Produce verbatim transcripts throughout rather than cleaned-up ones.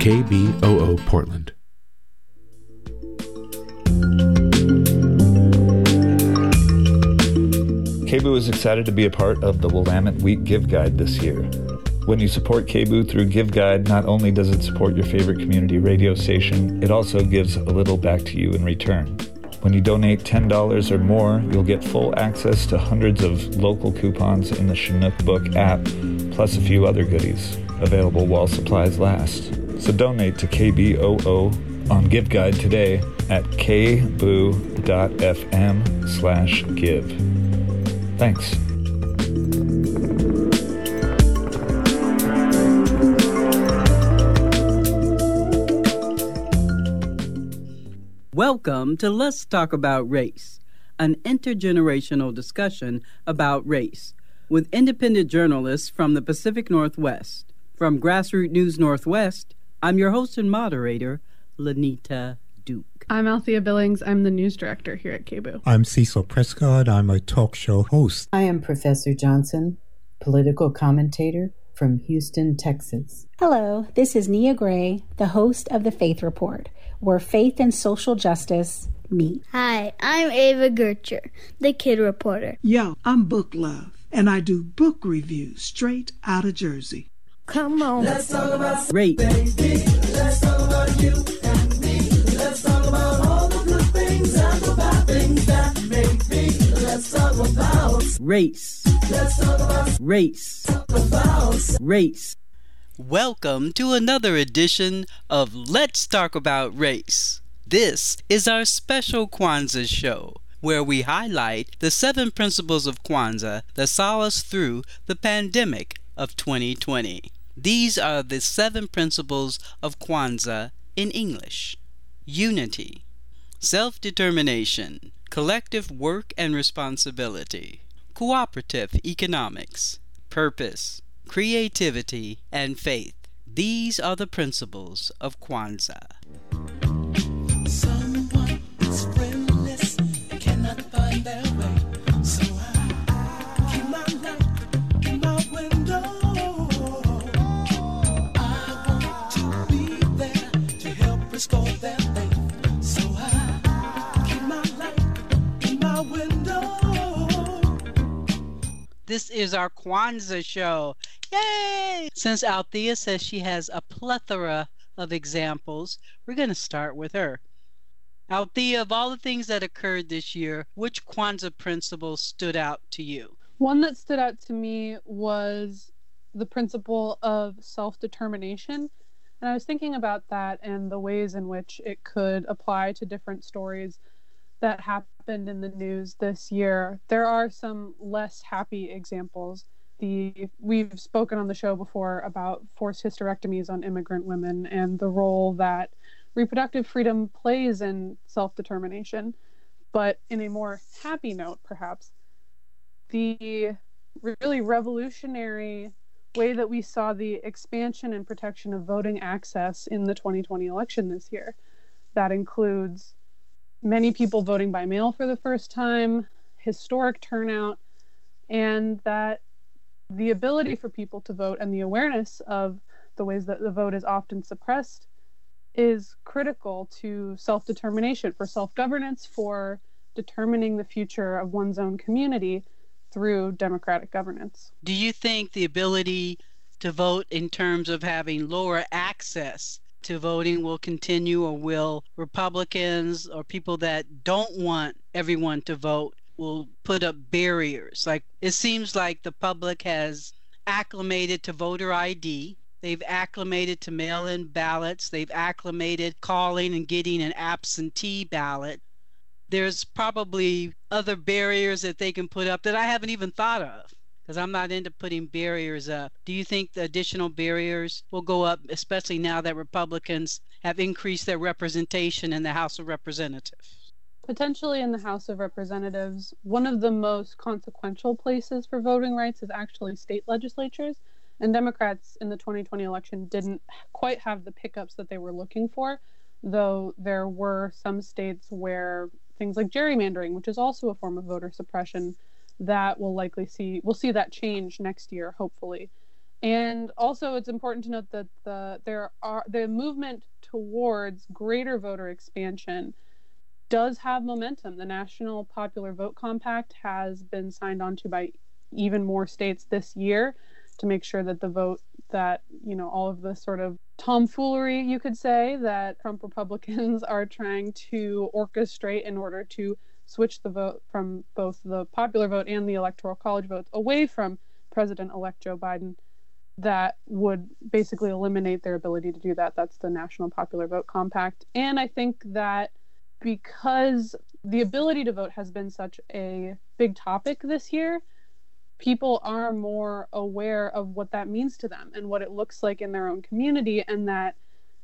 K B O O Portland. K B O O is excited to be a part of the Willamette Week Give Guide this year. When you support K B O O through Give Guide, not only does it support your favorite community radio station, it also gives a little back to you in return. When you donate ten dollars or more, you'll get full access to hundreds of local coupons in the Chinook Book app, plus a few other goodies, available while supplies last. So donate to K B O O on Give Guide today at k b o o dot f m slash give. Thanks. Welcome to Let's Talk About Race, an intergenerational discussion about race, with independent journalists from the Pacific Northwest. From Grassroots News Northwest, I'm your host and moderator, Lanita Duke. I'm Althea Billings. I'm the news director here at K B O O. I'm Cecil Prescott. I'm a talk show host. I am Professor Johnson, political commentator from Houston, Texas. Hello, this is Nia Gray, the host of The Faith Report, where faith and social justice meet. Hi, I'm Ava Gertcher, the kid reporter. Yo, I'm Book Love, and I do book reviews straight out of Jersey. Come on. Let's talk about Race. Baby. Let's talk about you and me. Let's talk about all the good things and the bad things that make me. Let's talk about Race. Let's talk about Race. Talk about Race. Welcome to another edition of Let's Talk About Race. This is our special Kwanzaa show, where we highlight the seven principles of Kwanzaa that saw us through the pandemic of twenty twenty. These are the seven principles of Kwanzaa in English: unity, self-determination, collective work and responsibility, cooperative economics, purpose, creativity, and faith. These are the principles of Kwanzaa. someone is friendless and cannot find their way. So I keep my light in my window. I want to be there to help restore their faith. So I keep my light in my window. This is our Kwanzaa show. Yay! Since Althea says she has a plethora of examples, we're going to start with her. Althea, of all the things that occurred this year, which Kwanzaa principle stood out to you? One that stood out to me was the principle of self-determination. And I was thinking about that and the ways in which it could apply to different stories that happened in the news this year. There are some less happy examples. The, we've spoken on the show before about forced hysterectomies on immigrant women and the role that reproductive freedom plays in self-determination. But in a more happy note, perhaps, the really revolutionary way that we saw the expansion and protection of voting access in the twenty twenty election this year. That includes many people voting by mail for the first time, historic turnout, and that the ability for people to vote and the awareness of the ways that the vote is often suppressed is critical to self-determination, for self-governance, for determining the future of one's own community through democratic governance. Do you think the ability to vote in terms of having lower access to voting will continue, or will Republicans or people that don't want everyone to vote will put up barriers? Like, it seems like the public has acclimated to voter I D. They've acclimated to mail-in ballots. They've acclimated calling and getting an absentee ballot. There's probably other barriers that they can put up that I haven't even thought of, because I'm not into putting barriers up. Do you think the additional barriers will go up, especially now that Republicans have increased their representation in the House of Representatives? Potentially in the House of Representatives, one of the most consequential places for voting rights is actually state legislatures, and Democrats in the twenty twenty election didn't quite have the pickups that they were looking for, though there were some states where things like gerrymandering, which is also a form of voter suppression, that will likely see, we'll see that change next year, hopefully. And also, it's important to note that the there are the movement towards greater voter expansion does have momentum. The National Popular Vote Compact has been signed onto by even more states this year to make sure that the vote that, you know, all of the sort of tomfoolery, you could say, that Trump Republicans are trying to orchestrate in order to switch the vote from both the popular vote and the Electoral College votes away from President-elect Joe Biden, that would basically eliminate their ability to do that. That's the National Popular Vote Compact. And I think that because the ability to vote has been such a big topic this year, people are more aware of what that means to them and what it looks like in their own community. And that,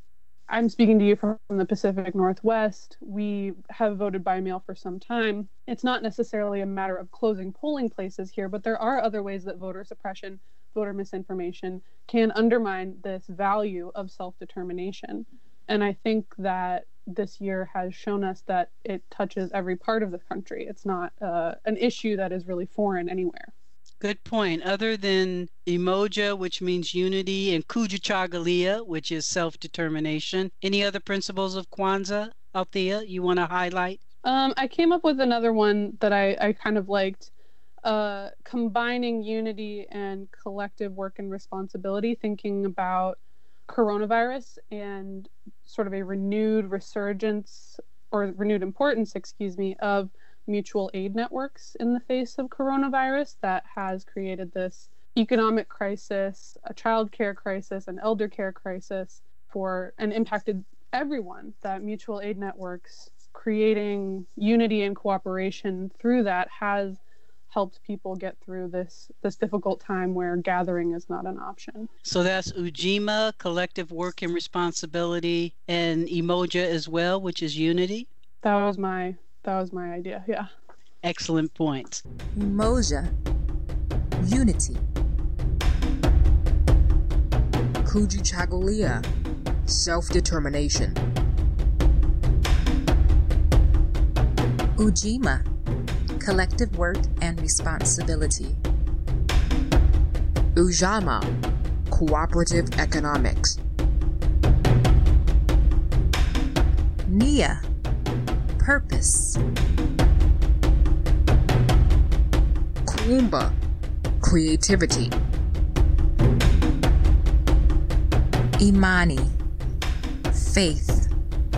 I'm speaking to you from the Pacific Northwest, we have voted by mail for some time. It's not necessarily a matter of closing polling places here, but there are other ways that voter suppression, voter misinformation can undermine this value of self-determination. And I think that this year has shown us that it touches every part of the country. It's not uh, an issue that is really foreign anywhere. Good point. Other than Umoja, which means unity, and Kujichagulia, which is self-determination, any other principles of Kwanzaa, Althea, you want to highlight? Um, I came up with another one that I, I kind of liked. Uh, combining unity and collective work and responsibility, thinking about coronavirus and sort of a renewed resurgence or renewed importance, excuse me, of mutual aid networks in the face of coronavirus that has created this economic crisis, a child care crisis, an elder care crisis for and impacted everyone. That mutual aid networks creating unity and cooperation through that has helped people get through this this difficult time where gathering is not an option. So that's Ujima, collective work and responsibility, and Umoja as well, which is unity. That was my that was my idea. Yeah. Excellent points. Umoja, unity. Kujichagulia, self-determination. Ujima, collective work and responsibility. Ujamaa, cooperative economics. Nia, purpose. Kuumba, creativity. Imani, faith.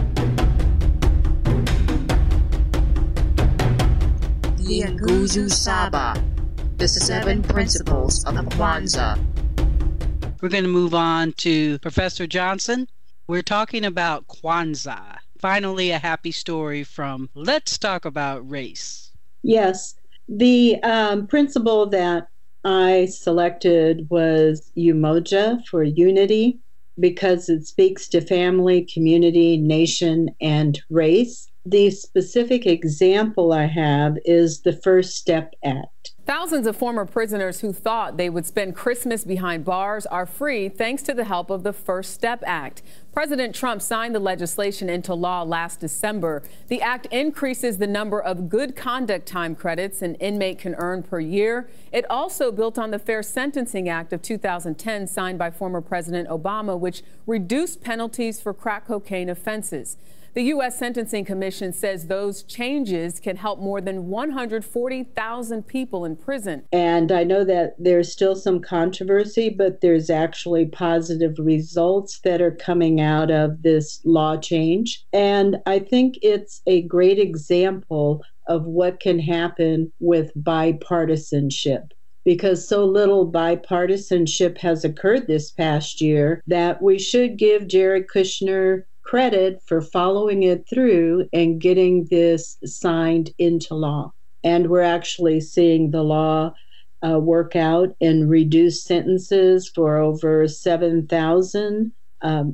The Nguzo Saba, the seven principles of Kwanzaa. We're going to move on to Professor Johnson. We're talking about Kwanzaa. Finally, a happy story from Let's Talk About Race. Yes. The um, principle that I selected was Umoja, for unity, because it speaks to family, community, nation, and race. The specific example I have is the First Step Act. Thousands of former prisoners who thought they would spend Christmas behind bars are free thanks to the help of the First Step Act. President Trump signed the legislation into law last December. The act increases the number of good conduct time credits an inmate can earn per year. It also built on the Fair Sentencing Act of two thousand ten, signed by former President Obama, which reduced penalties for crack cocaine offenses. The U S Sentencing Commission says those changes can help more than one hundred forty thousand people in prison. And I know that there's still some controversy, but there's actually positive results that are coming out of this law change. And I think it's a great example of what can happen with bipartisanship, because so little bipartisanship has occurred this past year that we should give Jared Kushner credit for following it through and getting this signed into law. And we're actually seeing the law uh, work out and reduce sentences for over seven thousand um,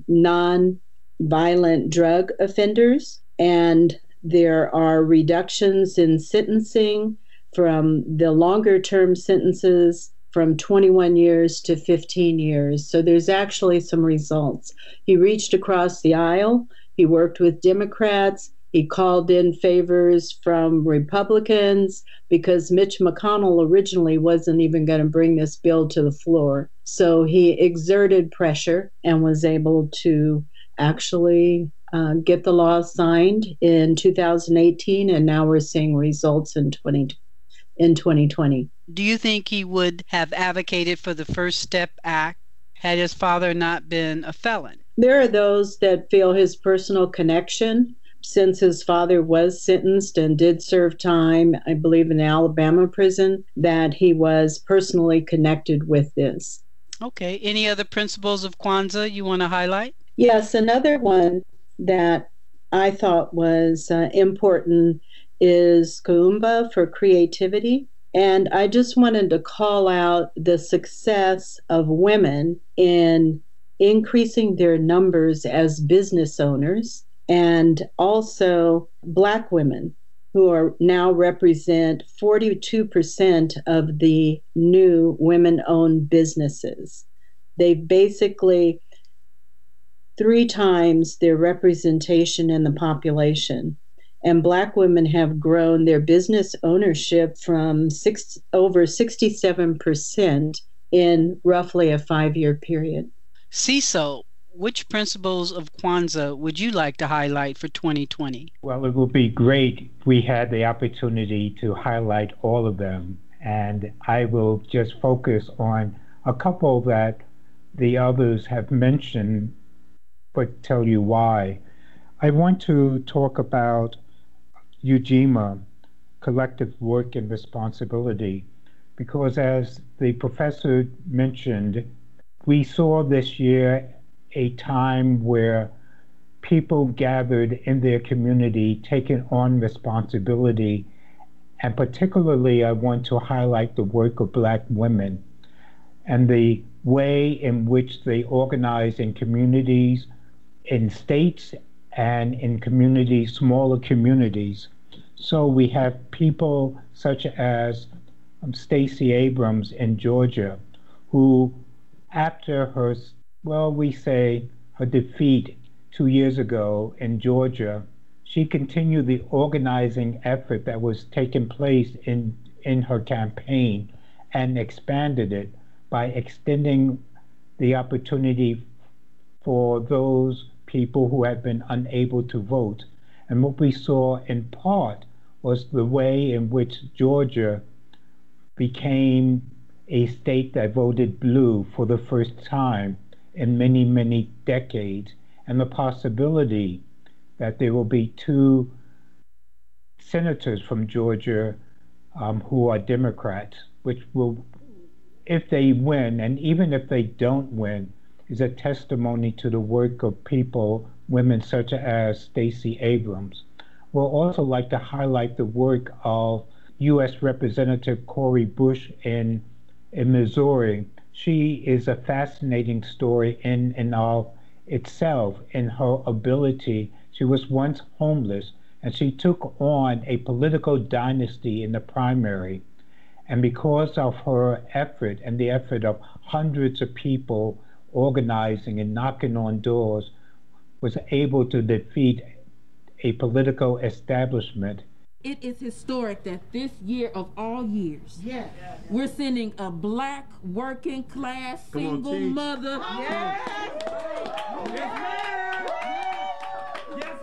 non-violent drug offenders. And there are reductions in sentencing from the longer term sentences from twenty-one years to fifteen years. So there's actually some results. He reached across the aisle. He worked with Democrats. He called in favors from Republicans because Mitch McConnell originally wasn't even going to bring this bill to the floor. So he exerted pressure and was able to actually uh, get the law signed in two thousand eighteen, and now we're seeing results in twenty in twenty twenty. Do you think he would have advocated for the First Step Act had his father not been a felon? There are those that feel his personal connection, since his father was sentenced and did serve time, I believe, in Alabama prison, that he was personally connected with this. Okay. Any other principles of Kwanzaa you want to highlight? Yes, another one that I thought was uh, important is Kuumba, for creativity. And I just wanted to call out the success of women in increasing their numbers as business owners, and also Black women, who are now represent forty-two percent of the new women-owned businesses. They basically three times their representation in the population. And Black women have grown their business ownership from six, over sixty-seven percent in roughly a five-year period. Cecil, which principles of Kwanzaa would you like to highlight for twenty twenty? Well, it would be great if we had the opportunity to highlight all of them. And I will just focus on a couple that the others have mentioned, but tell you why. I want to talk about Ujima, collective work and responsibility, because as the professor mentioned, we saw this year a time where people gathered in their community, taking on responsibility, and particularly I want to highlight the work of Black women and the way in which they organize in communities, in states, and in communities, smaller communities. So we have people such as um, Stacey Abrams in Georgia, who after her, well, we say her defeat two years ago in Georgia, she continued the organizing effort that was taking place in, in her campaign and expanded it by extending the opportunity for those people who had been unable to vote. And what we saw in part was the way in which Georgia became a state that voted blue for the first time in many, many decades, and the possibility that there will be two senators from Georgia um, who are Democrats, which will, if they win, and even if they don't win, is a testimony to the work of people, women such as Stacey Abrams. We'll also like to highlight the work of U S Representative Cori Bush in, in Missouri. She is a fascinating story in and of itself, in her ability. She was once homeless, and she took on a political dynasty in the primary. And because of her effort and the effort of hundreds of people organizing and knocking on doors, was able to defeat a political establishment. It is historic that this year of all years, yes, we're sending a Black working class single on, mother. Yes. Yes, yes,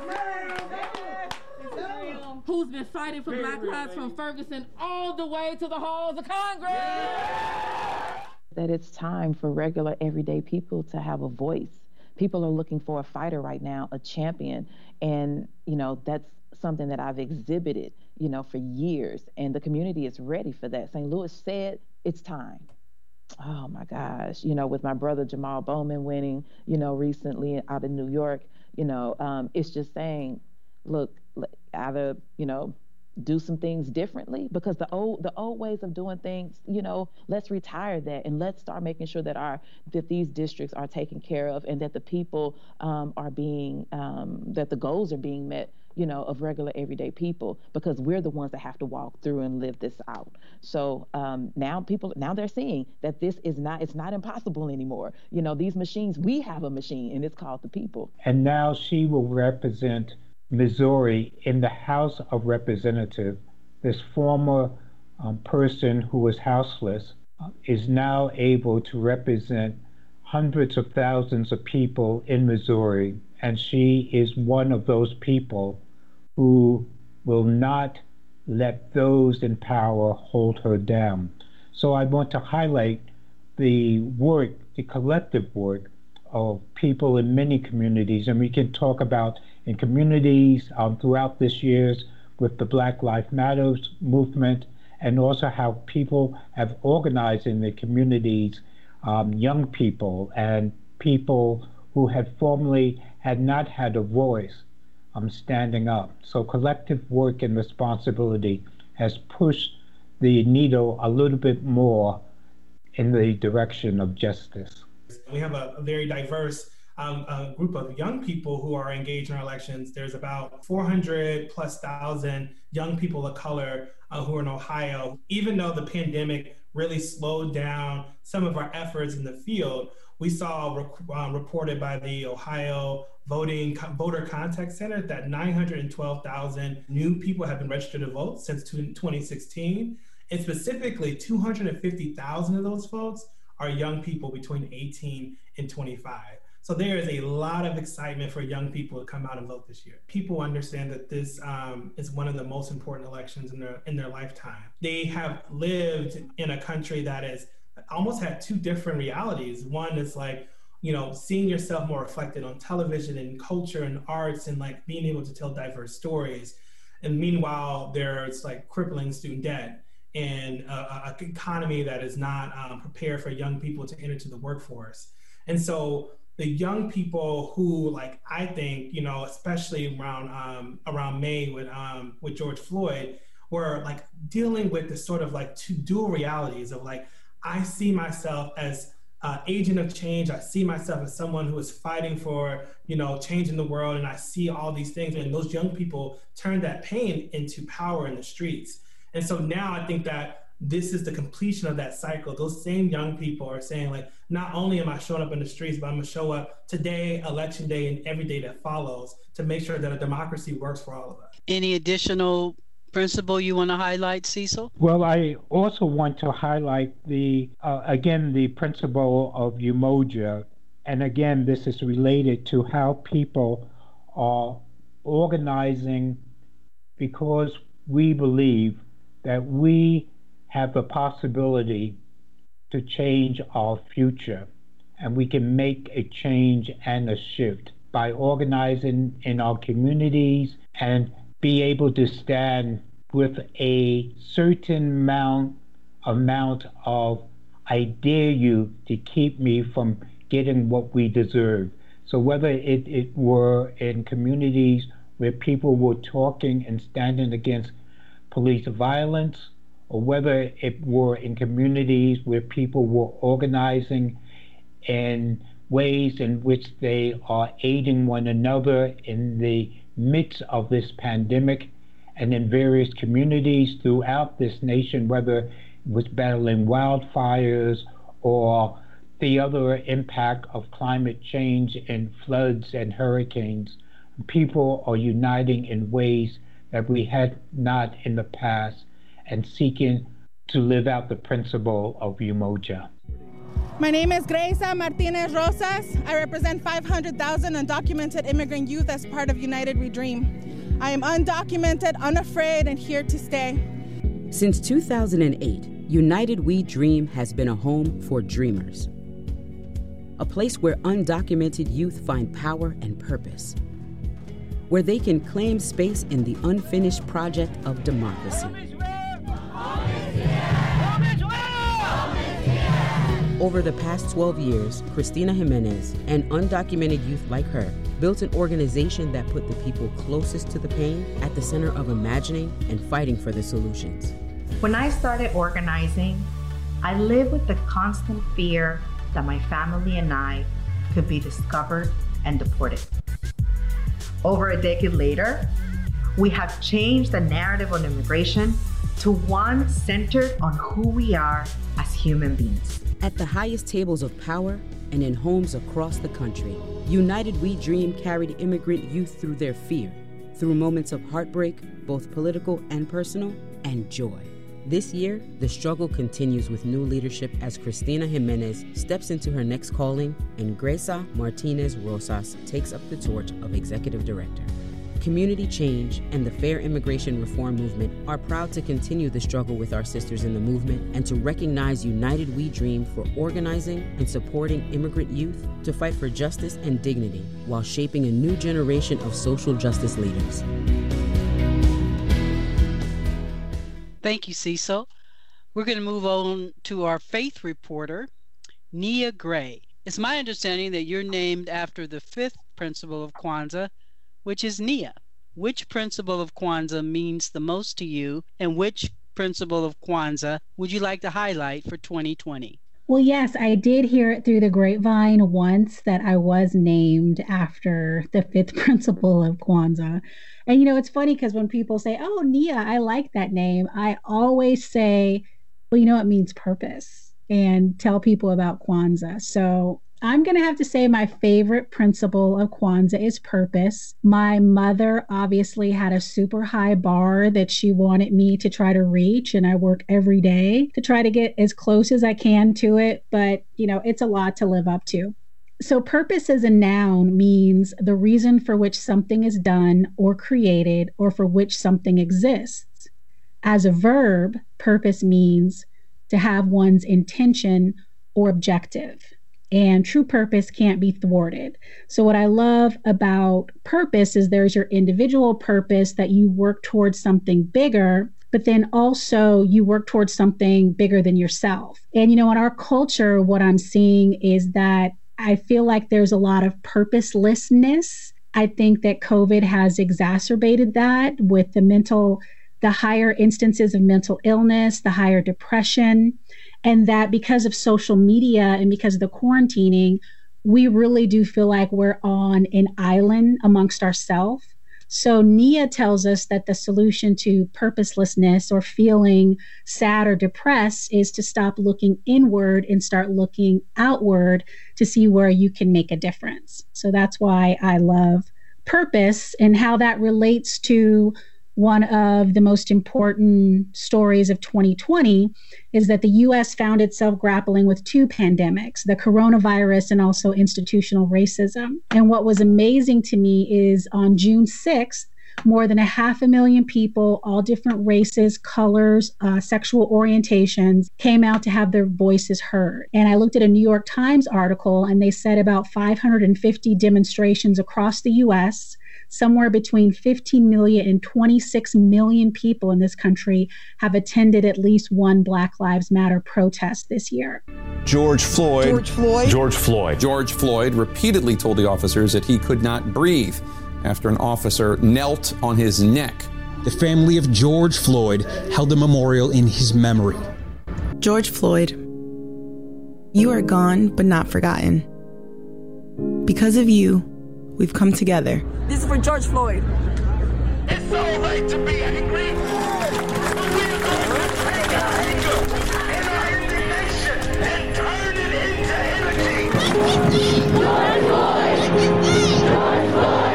ma'am. Who's been fighting for very Black lives from Ferguson all the way to the halls of Congress. Yes. That it's time for regular everyday people to have a voice. People are looking for a fighter right now, a champion. And, you know, that's something that I've exhibited, you know, for years. And the community is ready for that. Saint Louis said it's time. Oh, my gosh. You know, with my brother Jamal Bowman winning, you know, recently out in New York, you know, um, it's just saying, look, either, you know, do some things differently, because the old the old ways of doing things, you know, let's retire that and let's start making sure that our that these districts are taken care of, and that the people um, are being um, that the goals are being met, you know, of regular everyday people, because we're the ones that have to walk through and live this out. So um, now people now they're seeing that this is not it's not impossible anymore. You know, these machines, we have a machine, and it's called the people. And now she will represent Missouri, in the House of Representatives, this former um, person who was houseless uh, is now able to represent hundreds of thousands of people in Missouri, and she is one of those people who will not let those in power hold her down. So I want to highlight the work, the collective work of people in many communities, and we can talk about in communities um, throughout this year with the Black Lives Matter movement, and also how people have organized in their communities, um, young people and people who had formerly had not had a voice um, standing up. So collective work and responsibility has pushed the needle a little bit more in the direction of justice. We have a, a very diverse um, uh, group of young people who are engaged in our elections. There's about four hundred plus thousand young people of color uh, who are in Ohio. Even though the pandemic really slowed down some of our efforts in the field, we saw rec- uh, reported by the Ohio Voting Voter Contact Center that nine hundred twelve thousand new people have been registered to vote since twenty sixteen. And specifically, two hundred fifty thousand of those folks are young people between eighteen and twenty-five. So there is a lot of excitement for young people to come out and vote this year. People understand that this um, is one of the most important elections in their in their lifetime. They have lived in a country that has almost had two different realities. One is like, you know, seeing yourself more reflected on television and culture and arts and like being able to tell diverse stories. And meanwhile, there's like crippling student debt and an economy that is not um, prepared for young people to enter to the workforce. And so the young people who, like, I think, you know, especially around um, around May with um, with George Floyd, were like dealing with this sort of like two dual realities of like, I see myself as uh, agent of change. I see myself as someone who is fighting for, you know, changing the world. And I see all these things. And those young people turn that pain into power in the streets. And so now I think that this is the completion of that cycle. Those same young people are saying, like, not only am I showing up in the streets, but I'm gonna show up today, election day, and every day that follows to make sure that a democracy works for all of us. Any additional principle you want to highlight, Cecil? Well, I also want to highlight the, uh, again, the principle of Umoja. And again, this is related to how people are organizing because we believe that we have the possibility to change our future, and we can make a change and a shift by organizing in our communities and be able to stand with a certain amount amount of I dare you to keep me from getting what we deserve. So whether it, it were in communities where people were talking and standing against police violence, or whether it were in communities where people were organizing in ways in which they are aiding one another in the midst of this pandemic, and in various communities throughout this nation, whether it was battling wildfires or the other impact of climate change and floods and hurricanes. People are uniting in ways that we had not in the past, and seeking to live out the principle of Umoja. My name is Gracia Martinez Rosas. I represent five hundred thousand undocumented immigrant youth as part of United We Dream. I am undocumented, unafraid, and here to stay. Since two thousand eight, United We Dream has been a home for dreamers. A place where undocumented youth find power and purpose, where they can claim space in the unfinished project of democracy. Over the past twelve years, Cristina Jimenez and undocumented youth like her built an organization that put the people closest to the pain at the center of imagining and fighting for the solutions. When I started organizing, I lived with the constant fear that my family and I could be discovered and deported. Over a decade later, we have changed the narrative on immigration to one centered on who we are as human beings. At the highest tables of power and in homes across the country, United We Dream carried immigrant youth through their fear, through moments of heartbreak, both political and personal, and joy. This year, the struggle continues with new leadership as Cristina Jimenez steps into her next calling and Greisa Martinez Rosas takes up the torch of executive director. Community Change and the Fair Immigration Reform Movement are proud to continue the struggle with our sisters in the movement and to recognize United We Dream for organizing and supporting immigrant youth to fight for justice and dignity while shaping a new generation of social justice leaders. Thank you, Cecil. We're going to move on to our faith reporter, Nia Gray. It's my understanding that you're named after the fifth principle of Kwanzaa, which is Nia. Which principle of Kwanzaa means the most to you, and which principle of Kwanzaa would you like to highlight for twenty twenty? Well, yes, I did hear it through the grapevine once that I was named after the fifth principle of Kwanzaa. And, you know, it's funny because when people say, oh, Nia, I like that name, I always say, well, you know, it means purpose, and tell people about Kwanzaa. So I'm going to have to say my favorite principle of Kwanzaa is purpose. My mother obviously had a super high bar that she wanted me to try to reach, and I work every day to try to get as close as I can to it. But, you know, it's a lot to live up to. So purpose as a noun means the reason for which something is done or created or for which something exists. As a verb, purpose means to have one's intention or objective. And true purpose can't be thwarted. So what I love about purpose is there's your individual purpose that you work towards something bigger, but then also you work towards something bigger than yourself. And, you know, in our culture, what I'm seeing is that I feel like there's a lot of purposelessness. I think that COVID has exacerbated that with the mental, the higher instances of mental illness, the higher depression, and that because of social media and because of the quarantining, we really do feel like we're on an island amongst ourselves. So Nia tells us that the solution to purposelessness or feeling sad or depressed is to stop looking inward and start looking outward to see where you can make a difference. So that's why I love purpose, and how that relates to one of the most important stories of twenty twenty is that the U S found itself grappling with two pandemics, the coronavirus and also institutional racism. And what was amazing to me is on June sixth, more than a half a million people, all different races, colors, uh, sexual orientations, came out to have their voices heard. And I looked at a New York Times article, and they said about five hundred fifty demonstrations across the U S, somewhere between fifteen million and twenty-six million people in this country have attended at least one Black Lives Matter protest this year. George Floyd. George Floyd. George Floyd. George Floyd repeatedly told the officers that he could not breathe after an officer knelt on his neck. The family of George Floyd held a memorial in his memory. George Floyd, you are gone but not forgotten. Because of you, we've come together. This is for George Floyd. It's so late to be angry. But we're going to take our anger and our indignation and turn it into energy. George Floyd! George Floyd!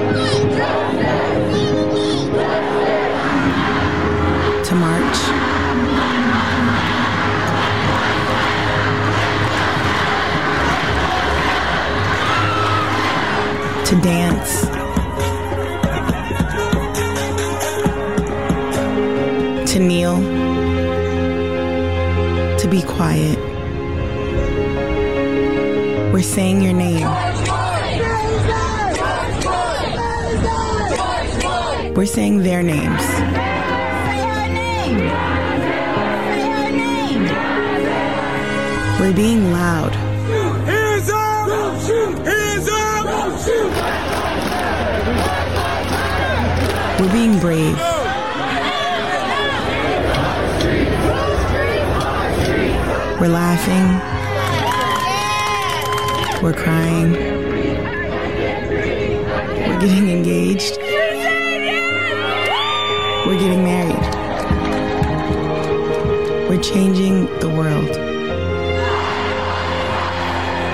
To march. To dance. To kneel. To be quiet. We're saying your name. We're saying their names. We're being loud. Hands up! Don't shoot! Hands up! Don't shoot! We're being brave. We're laughing. We're crying. We're getting engaged. We're getting married. We're changing the world.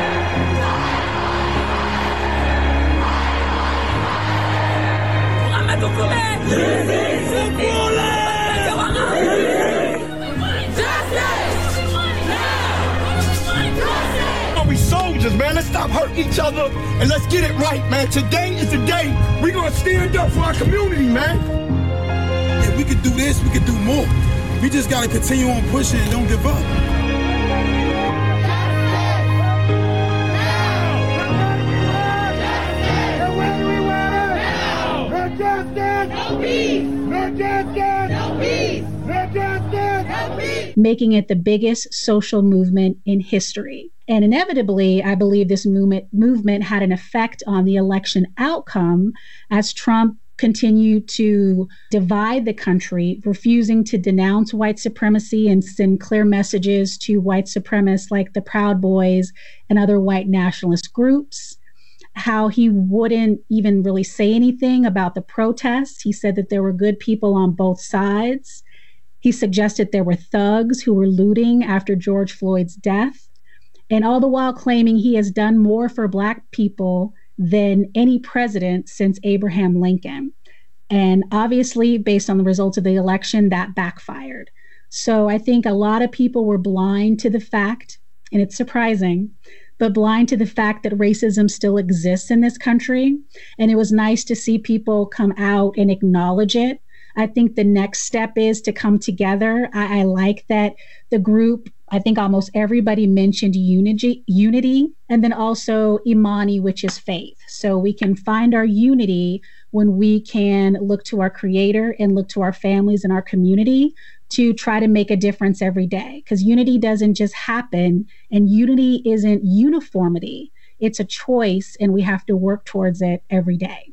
Muhammad We soldiers, man. Let's stop hurting each other and let's get it right, man. Today is the day we're gonna stand up for our community, man. If we could do this, we could do more. We just gotta continue on pushing and don't give up. Making it the biggest social movement in history. And inevitably, I believe this movement movement had an effect on the election outcome as Trump continued to divide the country, refusing to denounce white supremacy and send clear messages to white supremacists like the Proud Boys and other white nationalist groups. How he wouldn't even really say anything about the protests. He said that there were good people on both sides. He suggested there were thugs who were looting after George Floyd's death, and all the while claiming he has done more for Black people than any president since Abraham Lincoln. And obviously, based on the results of the election, that backfired. So I think a lot of people were blind to the fact, and it's surprising, but blind to the fact that racism still exists in this country. And it was nice to see people come out and acknowledge it. I think the next step is to come together. I, I like that the group, I think almost everybody mentioned unity, unity, and then also Imani, which is faith. So we can find our unity when we can look to our Creator and look to our families and our community to try to make a difference every day. Because unity doesn't just happen, and unity isn't uniformity. It's a choice, and we have to work towards it every day.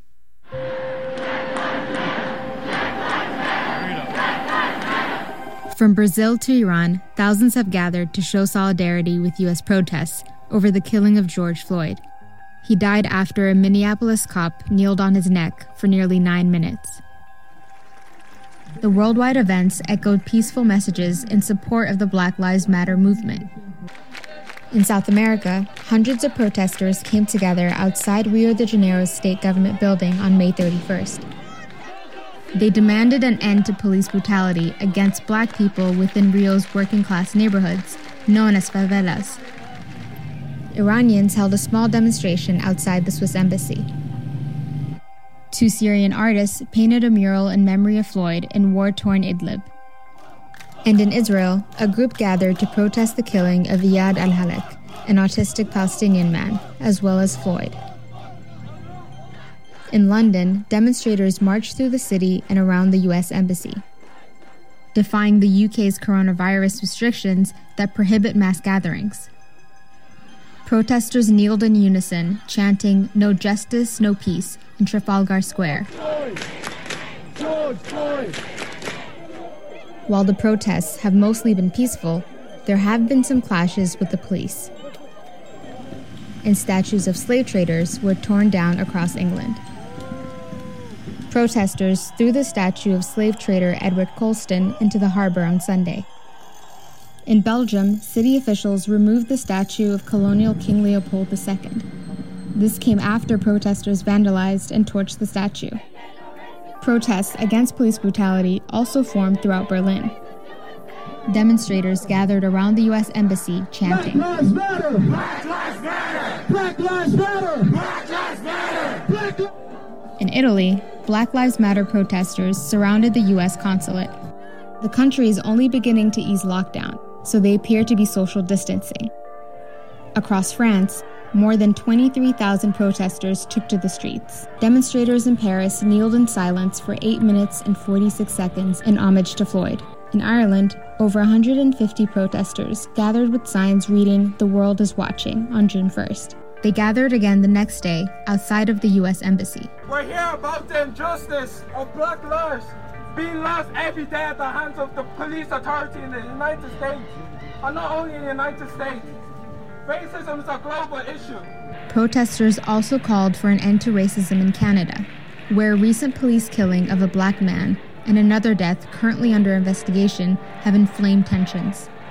From Brazil to Iran, thousands have gathered to show solidarity with U S protests over the killing of George Floyd. He died after a Minneapolis cop kneeled on his neck for nearly nine minutes. The worldwide events echoed peaceful messages in support of the Black Lives Matter movement. In South America, hundreds of protesters came together outside Rio de Janeiro's state government building on May thirty-first. They demanded an end to police brutality against Black people within Rio's working-class neighborhoods, known as favelas. Iranians held a small demonstration outside the Swiss embassy. Two Syrian artists painted a mural in memory of Floyd in war-torn Idlib. And in Israel, a group gathered to protest the killing of Iyad al-Halek, an autistic Palestinian man, as well as Floyd. In London, demonstrators marched through the city and around the U S Embassy, defying the U K's coronavirus restrictions that prohibit mass gatherings. Protesters kneeled in unison, chanting "No justice, no peace" in Trafalgar Square. George, George. While the protests have mostly been peaceful, there have been some clashes with the police. And statues of slave traders were torn down across England. Protesters threw the statue of slave trader Edward Colston into the harbor on Sunday. In Belgium, city officials removed the statue of colonial King Leopold the Second. This came after protesters vandalized and torched the statue. Protests against police brutality also formed throughout Berlin. Demonstrators gathered around the U S Embassy chanting, "Black Lives Matter! Black Lives Matter! Black Lives Matter! Black Lives Matter! Black Li-" In Italy, Black Lives Matter protesters surrounded the U S consulate. The country is only beginning to ease lockdown, so they appear to be social distancing. Across France, more than twenty-three thousand protesters took to the streets. Demonstrators in Paris kneeled in silence for eight minutes and forty-six seconds in homage to Floyd. In Ireland, over one hundred fifty protesters gathered with signs reading "The world is watching" on June first. They gathered again the next day outside of the U S Embassy. We're here about the injustice of Black lives being lost every day at the hands of the police authority in the United States. And not only in the United States. Racism is a global issue. Protesters also called for an end to racism in Canada, where a recent police killing of a Black man and another death currently under investigation have inflamed tensions.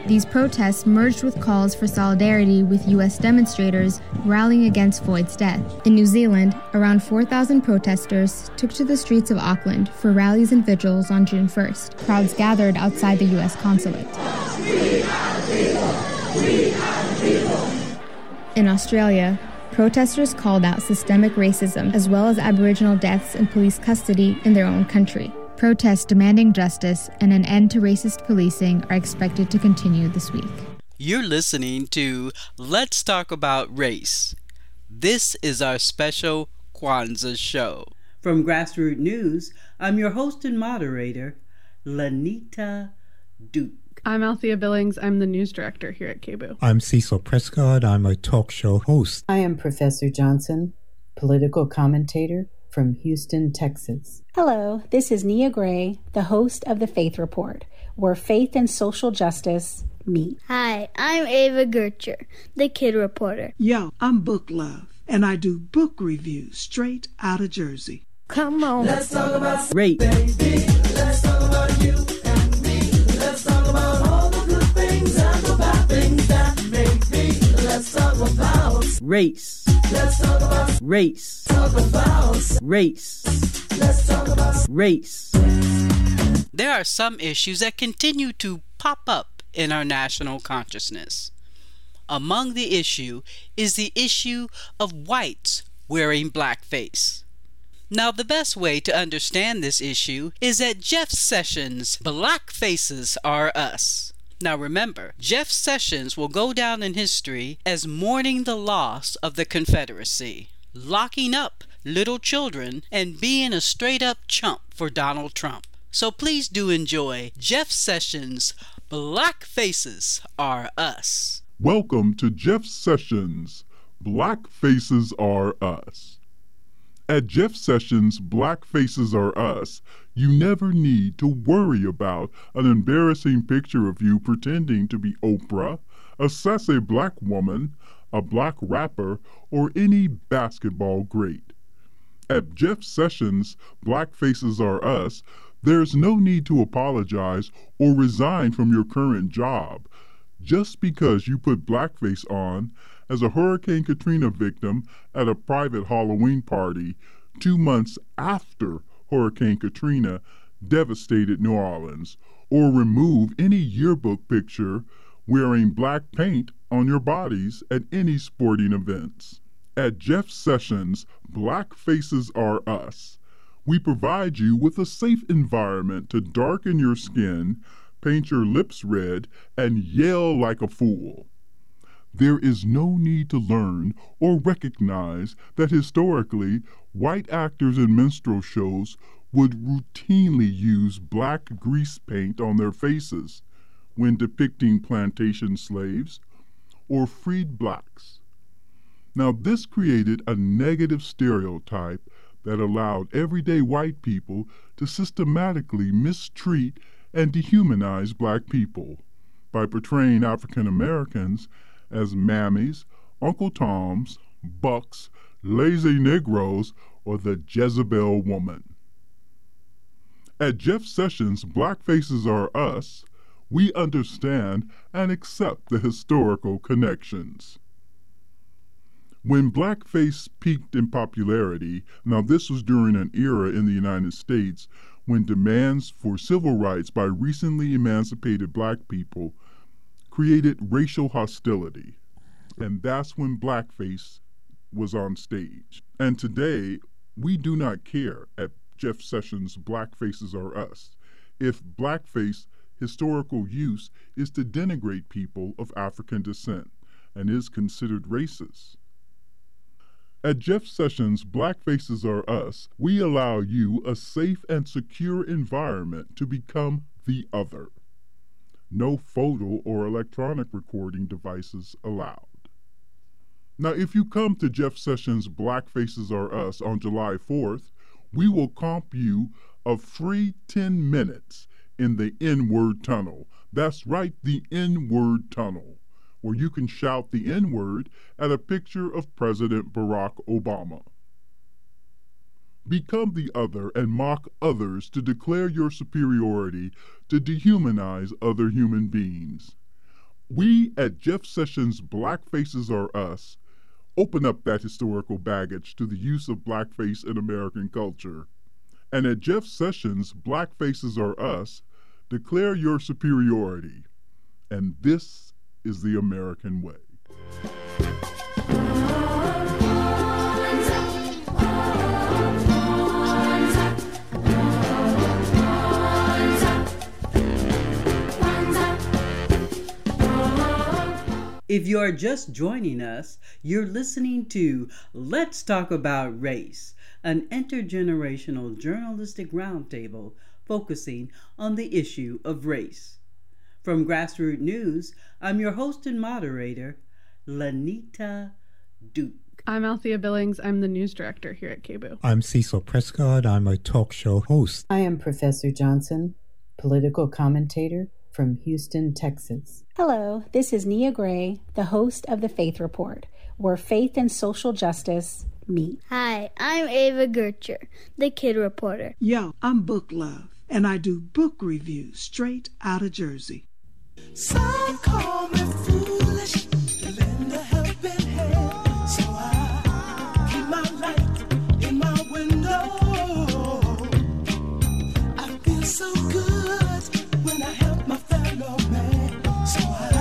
These protests merged with calls for solidarity with U S demonstrators rallying against Floyd's death. In New Zealand, around four thousand protesters took to the streets of Auckland for rallies and vigils on June first. Crowds gathered outside the U S consulate. We are people. We are people. In Australia, protesters called out systemic racism as well as Aboriginal deaths in police custody in their own country. Protests demanding justice and an end to racist policing are expected to continue this week. You're listening to Let's Talk About Race. This is our special Kwanzaa show. From Grassroots News, I'm your host and moderator, Lanita Duke. I'm Althea Billings. I'm the news director here at K B O O. I'm Cecil Prescott. I'm a talk show host. I am Professor Johnson, political commentator from Houston, Texas. Hello, this is Nia Gray, the host of The Faith Report, where faith and social justice meet. Hi, I'm Ava Gertcher, the kid reporter. Yo, I'm Book Love, and I do book reviews straight out of Jersey. Come on. Let's talk about race. Baby, let's talk about you and me. Let's talk about all the good things and the bad things that make me. Let's talk about race. Let's talk about race. Talk about race. Let's talk about race. There are some issues that continue to pop up in our national consciousness. Among the issue is the issue of whites wearing blackface. Now, the best way to understand this issue is that Jeff Sessions' Black Faces Are Us. Now remember, Jeff Sessions will go down in history as mourning the loss of the Confederacy, locking up little children, and being a straight-up chump for Donald Trump. So please do enjoy Jeff Sessions' Black Faces Are Us. Welcome to Jeff Sessions' Black Faces Are Us. At Jeff Sessions' Black Faces Are Us, you never need to worry about an embarrassing picture of you pretending to be Oprah, a sassy black woman, a black rapper, or any basketball great. At Jeff Sessions' Black Faces Are Us, there's no need to apologize or resign from your current job just because you put blackface on as a Hurricane Katrina victim at a private Halloween party two months after Hurricane Katrina devastated New Orleans, or remove any yearbook picture wearing black paint on your bodies at any sporting events. At Jeff Sessions' Black Faces Are Us, we provide you with a safe environment to darken your skin, paint your lips red, and yell like a fool. There is no need to learn or recognize that historically, white actors in minstrel shows would routinely use black grease paint on their faces when depicting plantation slaves or freed blacks. Now, this created a negative stereotype that allowed everyday white people to systematically mistreat and dehumanize black people by portraying African Americans as mammies, Uncle Toms, bucks, lazy Negroes, or the Jezebel woman. At Jeff Sessions' Black Faces Are Us, we understand and accept the historical connections. When blackface peaked in popularity, now this was during an era in the United States when demands for civil rights by recently emancipated black people created racial hostility, and that's when blackface was on stage. And today, we do not care at Jeff Sessions' Black Faces Are Us if blackface historical use is to denigrate people of African descent and is considered racist. At Jeff Sessions' Black Faces Are Us, we allow you a safe and secure environment to become the other. No photo or electronic recording devices allowed. Now, if you come to Jeff Sessions' Black Faces Are Us on July fourth, we will comp you a free ten minutes in the N-word tunnel. That's right, the N-word tunnel, where you can shout the N-word at a picture of President Barack Obama. Become the other and mock others to declare your superiority to dehumanize other human beings. We at Jeff Sessions' Black Faces Are Us open up that historical baggage to the use of blackface in American culture. And at Jeff Sessions' Black Faces Are Us, declare your superiority. And this is the American way. If you are just joining us, you're listening to Let's Talk About Race, an intergenerational journalistic roundtable focusing on the issue of race. From Grassroots News, I'm your host and moderator, Lanita Duke. I'm Althea Billings. I'm the news director here at K B O. I'm Cecil Prescott. I'm a talk show host. I am Professor Johnson, political commentator from Houston, Texas. Hello, this is Nia Gray, the host of The Faith Report, where faith and social justice meet. Hi, I'm Ava Gertcher, the kid reporter. Yo, I'm Book Love, and I do book reviews straight out of Jersey. Some call me foolish, lend a helping hand, so I keep my light in my window. I feel so good when I help my fellow man, so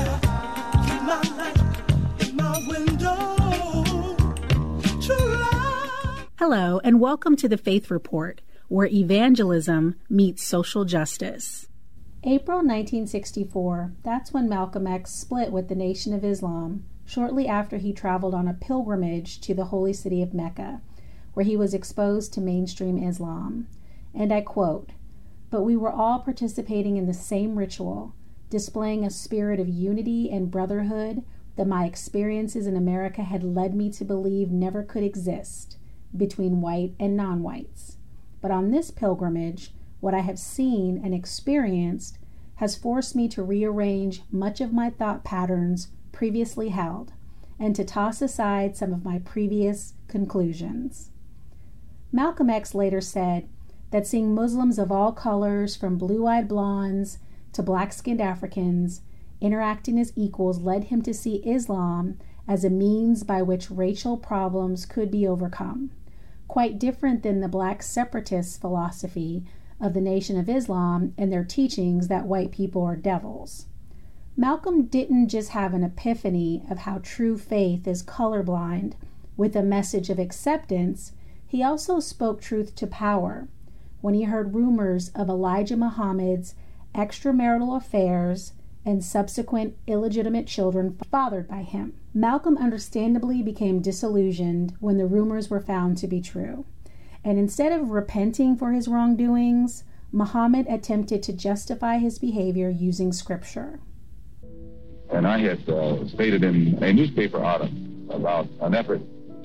I keep my light in my window. True love. Hello, and welcome to The Faith Report, where evangelism meets social justice. April nineteen sixty-four, that's when Malcolm X split with the Nation of Islam, shortly after he traveled on a pilgrimage to the holy city of Mecca, where he was exposed to mainstream Islam. And I quote, "But we were all participating in the same ritual, displaying a spirit of unity and brotherhood that my experiences in America had led me to believe never could exist between white and non-whites. But on this pilgrimage, what I have seen and experienced has forced me to rearrange much of my thought patterns previously held and to toss aside some of my previous conclusions." Malcolm X later said that seeing Muslims of all colors, from blue-eyed blondes to black-skinned Africans, interacting as equals led him to see Islam as a means by which racial problems could be overcome, quite different than the black separatist philosophy of the Nation of Islam and their teachings that white people are devils. Malcolm didn't just have an epiphany of how true faith is colorblind with a message of acceptance, he also spoke truth to power when he heard rumors of Elijah Muhammad's extramarital affairs and subsequent illegitimate children fathered by him. Malcolm understandably became disillusioned when the rumors were found to be true. And instead of repenting for his wrongdoings, Muhammad attempted to justify his behavior using scripture. And I had uh, stated in a newspaper article about an effort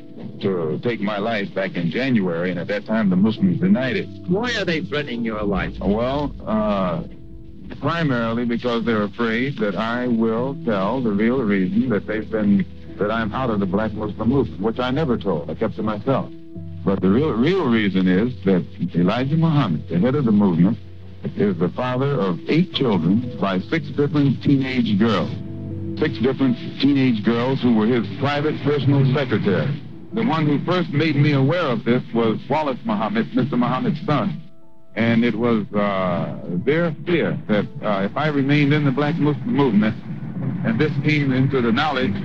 to take my life back in January, and at that time the Muslims denied it. Why are they threatening your life? Well, uh, primarily because they're afraid that I will tell the real reason that they've been, that I'm out of the black Muslim movement, which I never told. I kept to myself. But the real real reason is that Elijah Muhammad, the head of the movement, is the father of eight children by six different teenage girls. Six different teenage girls who were his private personal secretary. The one who first made me aware of this was Wallace Muhammad, Mister Muhammad's son. And it was uh, their fear that uh, if I remained in the black Muslim movement, and this came into the knowledge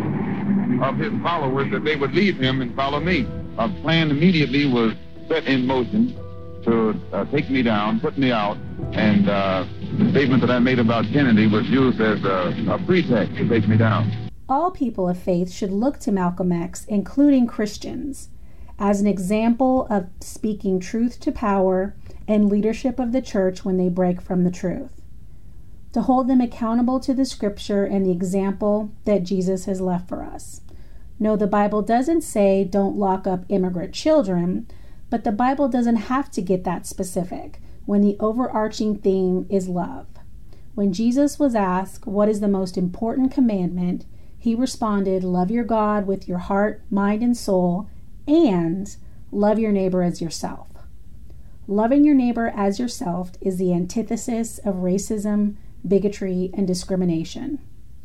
of his followers, that they would leave him and follow me. A plan immediately was set in motion to uh, take me down, put me out, and uh, the statement that I made about Kennedy was used as a, a pretext to take me down. All people of faith should look to Malcolm X, including Christians, as an example of speaking truth to power and leadership of the church when they break from the truth. To hold them accountable to the scripture and the example that Jesus has left for us. No, the Bible doesn't say don't lock up immigrant children, but the Bible doesn't have to get that specific when the overarching theme is love. When Jesus was asked what is the most important commandment, he responded, love your God with your heart, mind, and soul, and love your neighbor as yourself. Loving your neighbor as yourself is the antithesis of racism, bigotry, and discrimination.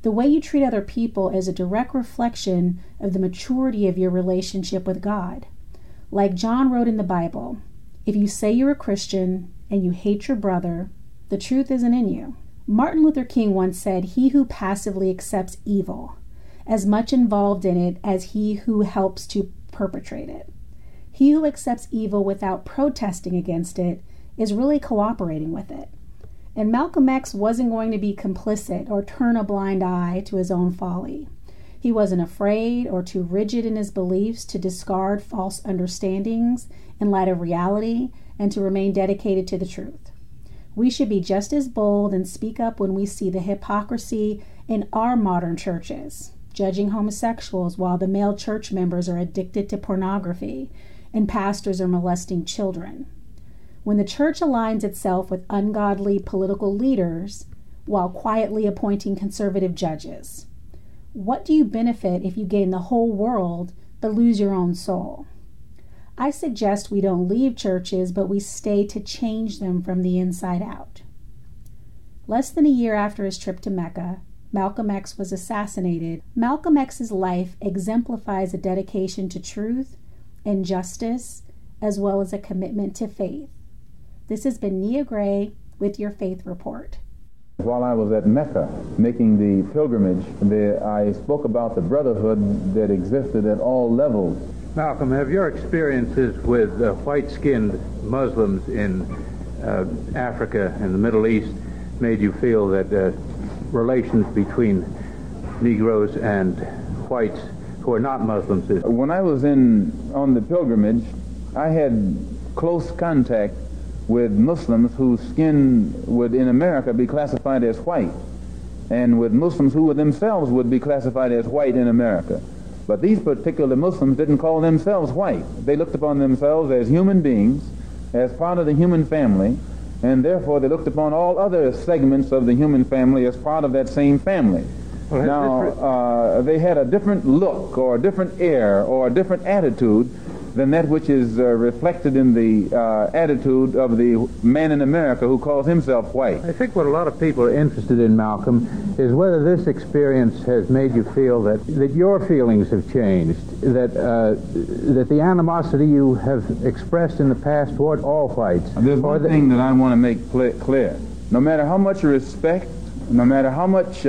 The way you treat other people is a direct reflection of the maturity of your relationship with God. Like John wrote in the Bible, if you say you're a Christian and you hate your brother, the truth isn't in you. Martin Luther King once said, he who passively accepts evil, as much involved in it as he who helps to perpetrate it. He who accepts evil without protesting against it is really cooperating with it. And Malcolm X wasn't going to be complicit or turn a blind eye to his own folly. He wasn't afraid or too rigid in his beliefs to discard false understandings in light of reality and to remain dedicated to the truth. We should be just as bold and speak up when we see the hypocrisy in our modern churches, judging homosexuals while the male church members are addicted to pornography and pastors are molesting children. When the church aligns itself with ungodly political leaders while quietly appointing conservative judges, what do you benefit if you gain the whole world but lose your own soul? I suggest we don't leave churches, but we stay to change them from the inside out. Less than a year after his trip to Mecca, Malcolm X was assassinated. Malcolm X's life exemplifies a dedication to truth and justice, as well as a commitment to faith. This has been Nia Gray with your Faith Report. While I was at Mecca making the pilgrimage, the, I spoke about the brotherhood that existed at all levels. Malcolm, have your experiences with uh, white-skinned Muslims in uh, Africa and the Middle East made you feel that uh, relations between Negroes and whites who are not Muslims is... When I was in on the pilgrimage, I had close contact with Muslims whose skin would in America be classified as white, and with Muslims who would themselves would be classified as white in America. But these particular Muslims didn't call themselves white. They looked upon themselves as human beings, as part of the human family, and therefore they looked upon all other segments of the human family as part of that same family. Well, now, uh, they had a different look or a different air or a different attitude than that which is uh, reflected in the uh, attitude of the man in America who calls himself white. I think what a lot of people are interested in, Malcolm, is whether this experience has made you feel that, that your feelings have changed, that uh, that the animosity you have expressed in the past toward all whites. There's one the thing that I want to make clear. No matter how much respect, no matter how much uh,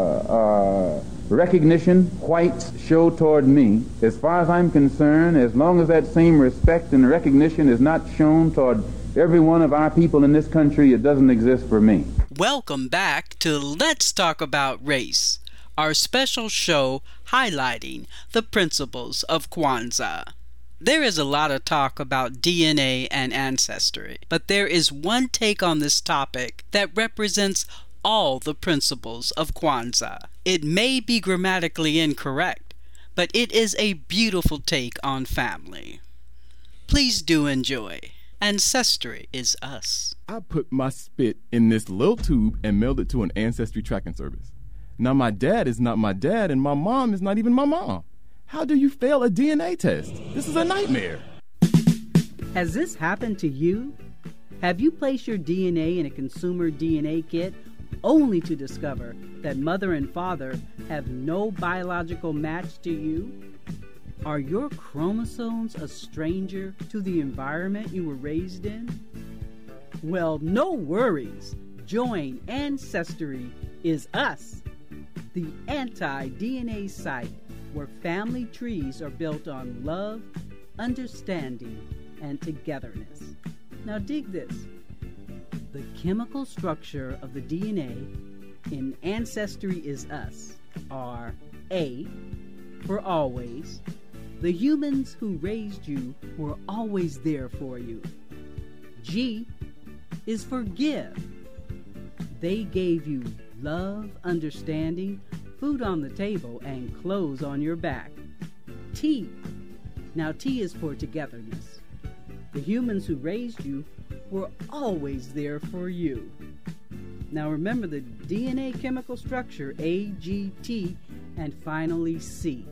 uh, recognition whites show toward me, as far as I'm concerned, as long as that same respect and recognition is not shown toward every one of our people in this country, it doesn't exist for me. Welcome back to Let's Talk About Race, our special show highlighting the principles of Kwanzaa. There is a lot of talk about D N A and ancestry, but there is one take on this topic that represents all the principles of Kwanzaa. It may be grammatically incorrect, but it is a beautiful take on family. Please do enjoy. Ancestry is us. I put my spit in this little tube and mailed it to an ancestry tracking service. Now my dad is not my dad and my mom is not even my mom. How do you fail a D N A test? This is a nightmare. Has this happened to you? Have you placed your D N A in a consumer D N A kit only to discover that mother and father have no biological match to you? Are your chromosomes a stranger to the environment you were raised in? Well, no worries. Join Ancestry is Us, the anti-D N A site where family trees are built on love, understanding, and togetherness. Now dig this. The chemical structure of the D N A in Ancestry is Us are A, for always. The humans who raised you were always there for you. G is for give. They gave you love, understanding, food on the table, and clothes on your back. T. Now T is for togetherness. The humans who raised you were always there for you. Now remember the D N A chemical structure, A, G, T, and finally C.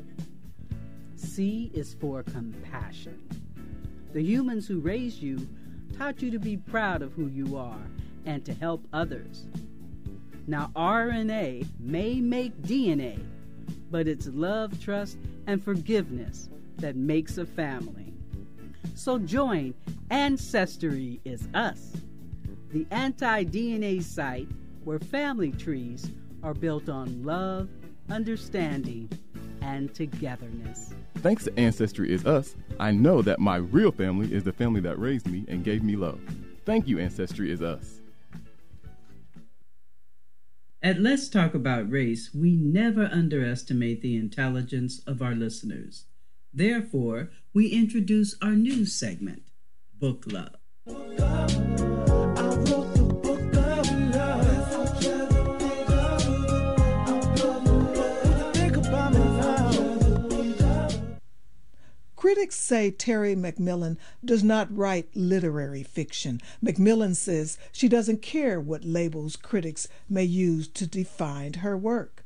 C is for compassion. The humans who raised you taught you to be proud of who you are and to help others. Now, R N A may make D N A, but it's love, trust, and forgiveness that makes a family. So join Ancestry is Us, the anti-D N A site where family trees are built on love, understanding, and togetherness. Thanks to Ancestry is Us, I know that my real family is the family that raised me and gave me love. Thank you, Ancestry is Us. At Let's Talk About Race, we never underestimate the intelligence of our listeners. Therefore, we introduce our new segment, Book Love. Critics say Terry McMillan does not write literary fiction. McMillan says she doesn't care what labels critics may use to define her work.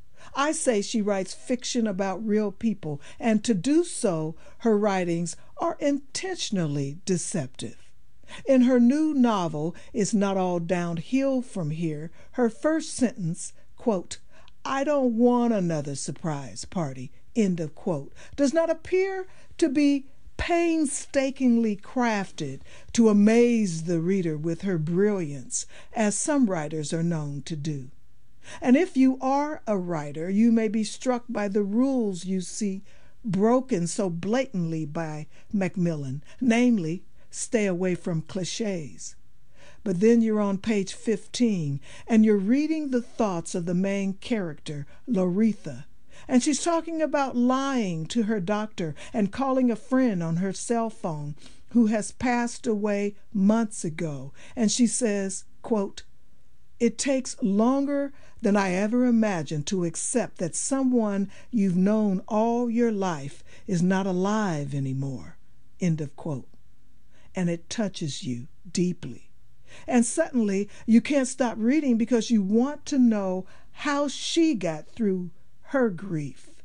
I say she writes fiction about real people, and to do so, her writings are intentionally deceptive. In her new novel, It's Not All Downhill From Here, her first sentence, quote, "I don't want another surprise party," end of quote, does not appear to be painstakingly crafted to amaze the reader with her brilliance, as some writers are known to do. And if you are a writer, you may be struck by the rules you see broken so blatantly by Macmillan, namely, stay away from cliches. But then you're on page fifteen, and you're reading the thoughts of the main character, Loretha, and she's talking about lying to her doctor and calling a friend on her cell phone who has passed away months ago. And she says, quote, "It takes longer than I ever imagined to accept that someone you've known all your life is not alive anymore," end of quote. And it touches you deeply. And suddenly you can't stop reading because you want to know how she got through her grief.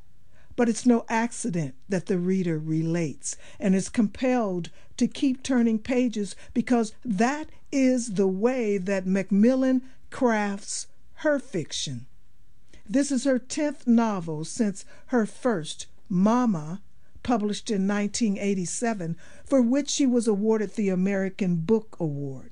But it's no accident that the reader relates and is compelled to keep turning pages, because that is the way that Macmillan crafts her fiction. This is her tenth novel since her first, Mama, published in nineteen eighty-seven, for which she was awarded the American Book Award.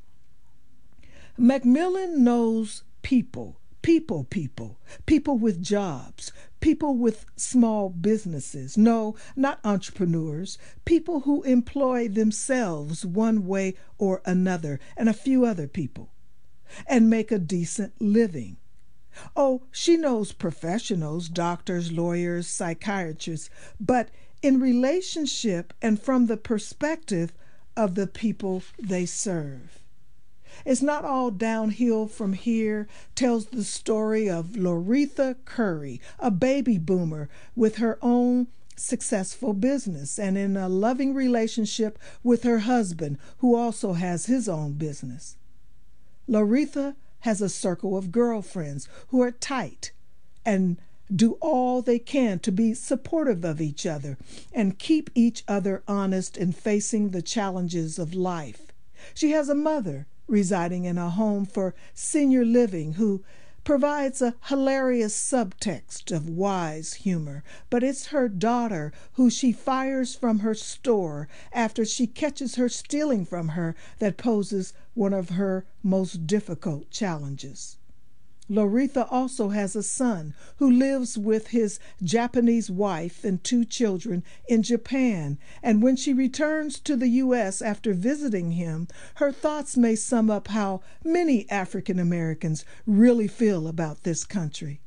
Macmillan knows people. People, people, people with jobs, people with small businesses. No, not entrepreneurs, people who employ themselves one way or another, and a few other people, and make a decent living. Oh, she knows professionals, doctors, lawyers, psychiatrists, but in relationship and from the perspective of the people they serve. It's Not All Downhill From Here tells the story of Loretha Curry, a baby boomer with her own successful business and in a loving relationship with her husband, who also has his own business. Loretha has a circle of girlfriends who are tight and do all they can to be supportive of each other and keep each other honest in facing the challenges of life. She has a mother residing in a home for senior living who provides a hilarious subtext of wise humor, but it's her daughter who she fires from her store after she catches her stealing from her that poses one of her most difficult challenges. Loretha also has a son who lives with his Japanese wife and two children in Japan, and when she returns to the U S after visiting him, her thoughts may sum up how many African Americans really feel about this country.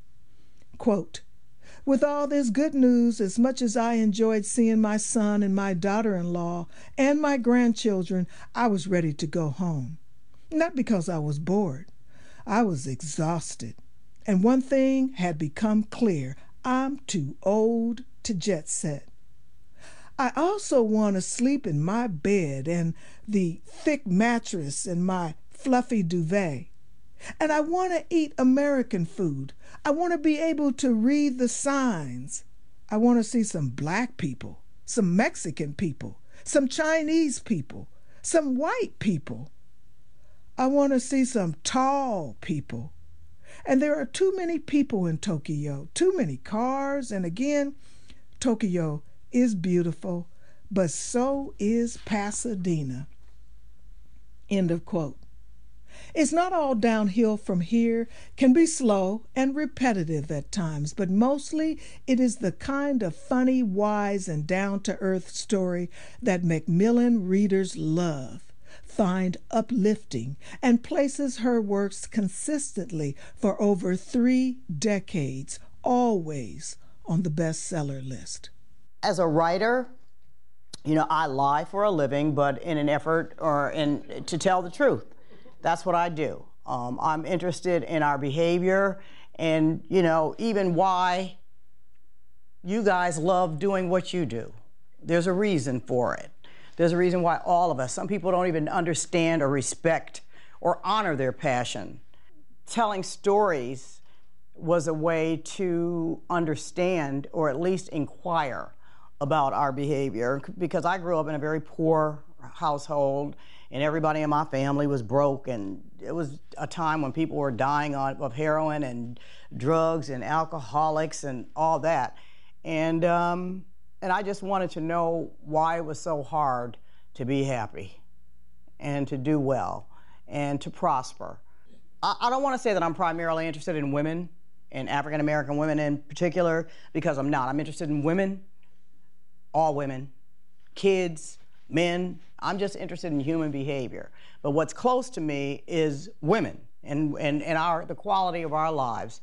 Quote, "With all this good news, as much as I enjoyed seeing my son and my daughter-in-law and my grandchildren, I was ready to go home. Not because I was bored. I was exhausted, and one thing had become clear: I'm too old to jet set. I also want to sleep in my bed and the thick mattress and my fluffy duvet. And I want to eat American food. I want to be able to read the signs. I want to see some black people, some Mexican people, some Chinese people, some white people. I want to see some tall people. And there are too many people in Tokyo, too many cars. And again, Tokyo is beautiful, but so is Pasadena. End of quote. It's not all downhill from here, can be slow and repetitive at times, but mostly it is the kind of funny, wise, and down-to-earth story that Macmillan readers love, find uplifting, and places her works consistently for over three decades, always on the bestseller list. As a writer, you know, I lie for a living, but in an effort or in to tell the truth. That's what I do. Um, I'm interested in our behavior and, you know, even why you guys love doing what you do. There's a reason for it. There's a reason why all of us, some people don't even understand or respect or honor their passion. Telling stories was a way to understand or at least inquire about our behavior, because I grew up in a very poor household and everybody in my family was broke, and it was a time when people were dying of heroin and drugs and alcoholics and all that. And, um, and I just wanted to know why it was so hard to be happy and to do well and to prosper. I, I don't want to say that I'm primarily interested in women, and African American women in particular, because I'm not. I'm interested in women, all women, kids, men. I'm just interested in human behavior. But what's close to me is women and, and, and our, the quality of our lives,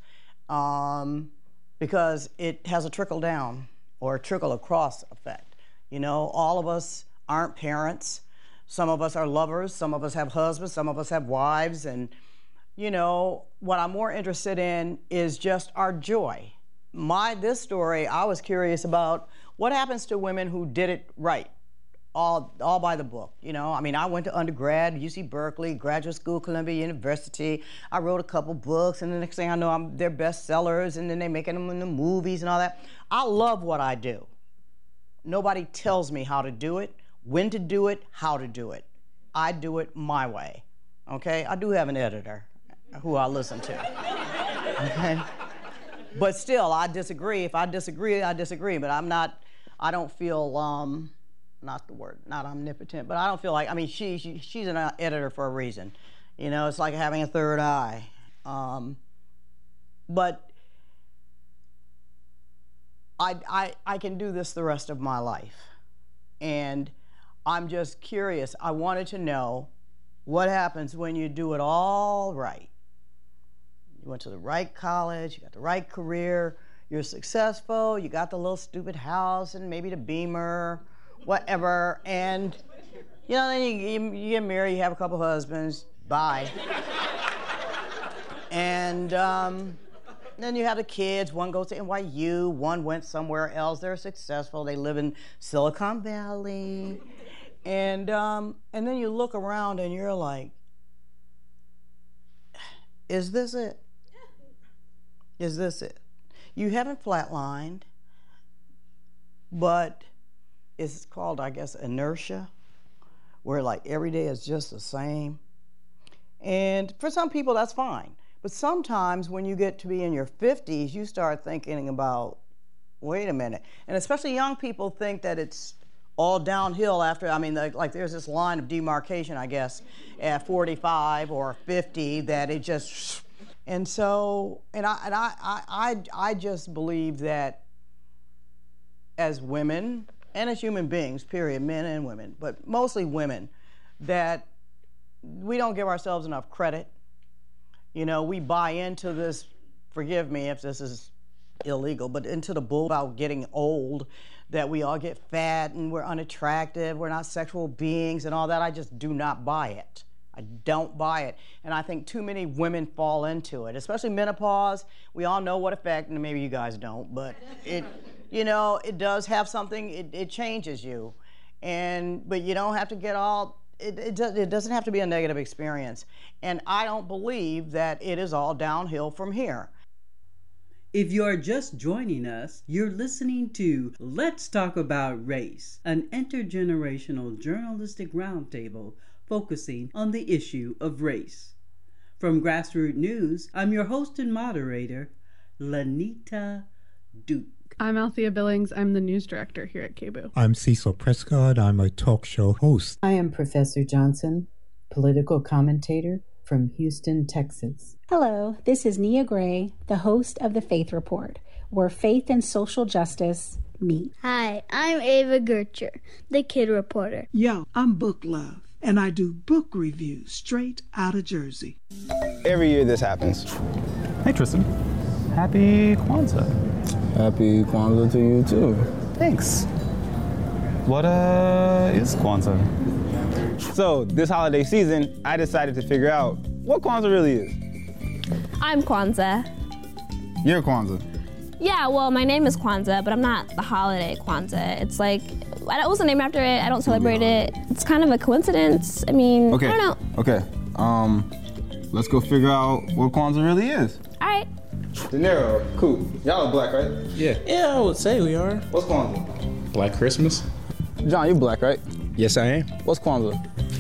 um, because it has a trickle down or a trickle across effect. You know, all of us aren't parents. Some of us are lovers. Some of us have husbands. Some of us have wives. And, you know, what I'm more interested in is just our joy. My, this story, I was curious about what happens to women who did it right. All, all by the book, you know. I mean, I went to undergrad, U C Berkeley, graduate school, Columbia University. I wrote a couple books, and the next thing I know, I'm, they're bestsellers, and then they're making them in the movies and all that. I love what I do. Nobody tells me how to do it, when to do it, how to do it. I do it my way, okay? I do have an editor who I listen to, okay? But still, I disagree. If I disagree, I disagree, but I'm not, I don't feel, um, not the word, not omnipotent, but I don't feel like, I mean, she, she she's an editor for a reason. You know, it's like having a third eye. Um, but I, I, I can do this the rest of my life. And I'm just curious. I wanted to know what happens when you do it all right. You went to the right college, you got the right career, you're successful, you got the little stupid house and maybe the Beamer, whatever, and you know, then you, you, you get married, you have a couple husbands, bye. And um, then you have the kids, one goes to N Y U, one went somewhere else, they're successful, they live in Silicon Valley. And, um, and then you look around and you're like, is this it? Is this it? You haven't flatlined, but it's called, I guess, inertia, where like every day is just the same. And for some people, that's fine. But sometimes when you get to be in your fifties, you start thinking about, wait a minute. And especially young people think that it's all downhill after, I mean, like, like there's this line of demarcation, I guess, at forty-five or fifty, that it just, and so, and I, and I, I, I, I just believe that as women, and as human beings, period, men and women, but mostly women, that we don't give ourselves enough credit. You know, we buy into this, forgive me if this is illegal, but into the bull about getting old, that we all get fat and we're unattractive, we're not sexual beings and all that. I just do not buy it. I don't buy it. And I think too many women fall into it, especially menopause. We all know what effect, and maybe you guys don't, but it, you know, it does have something, it, it changes you. And, but you don't have to get all, it, it, does, it doesn't have to be a negative experience. And I don't believe that it is all downhill from here. If you're just joining us, you're listening to Let's Talk About Race, an intergenerational journalistic roundtable focusing on the issue of race. From Grassroots News, I'm your host and moderator, Lanita Duke. I'm Althea Billings. I'm the news director here at K B O. I'm Cecil Prescott. I'm a talk show host. I am Professor Johnson, political commentator from Houston, Texas. Hello, this is Nia Gray, the host of The Faith Report, where faith and social justice meet. Hi, I'm Ava Gertcher, the kid reporter. Yo, I'm Book Love, and I do book reviews straight out of Jersey. Every year this happens. Hey, Tristan. Happy Kwanzaa. Happy Kwanzaa to you, too. Thanks. What, uh, is Kwanzaa? So, this holiday season, I decided to figure out what Kwanzaa really is. I'm Kwanzaa. You're Kwanzaa. Yeah, well, my name is Kwanzaa, but I'm not the holiday Kwanzaa. It's like, I wasn't named after it. I don't celebrate it. It's kind of a coincidence. I mean, okay. I don't know. Okay. Um, let's go figure out what Kwanzaa really is. All right. De Niro, Coop, y'all are black, right? Yeah. Yeah, I would say we are. What's Kwanzaa? Black Christmas. John, you black, right? Yes, I am. What's Kwanzaa?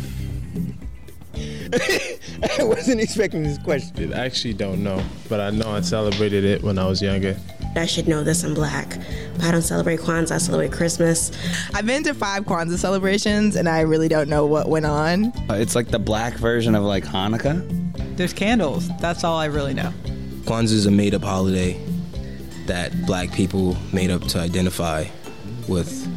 I wasn't expecting this question. I actually don't know, but I know I celebrated it when I was younger. I should know this, I'm black. But I don't celebrate Kwanzaa, I celebrate Christmas. I've been to five Kwanzaa celebrations and I really don't know what went on. Uh, it's like the black version of like Hanukkah. There's candles, that's all I really know. Kwanzaa is a made-up holiday that black people made up to identify with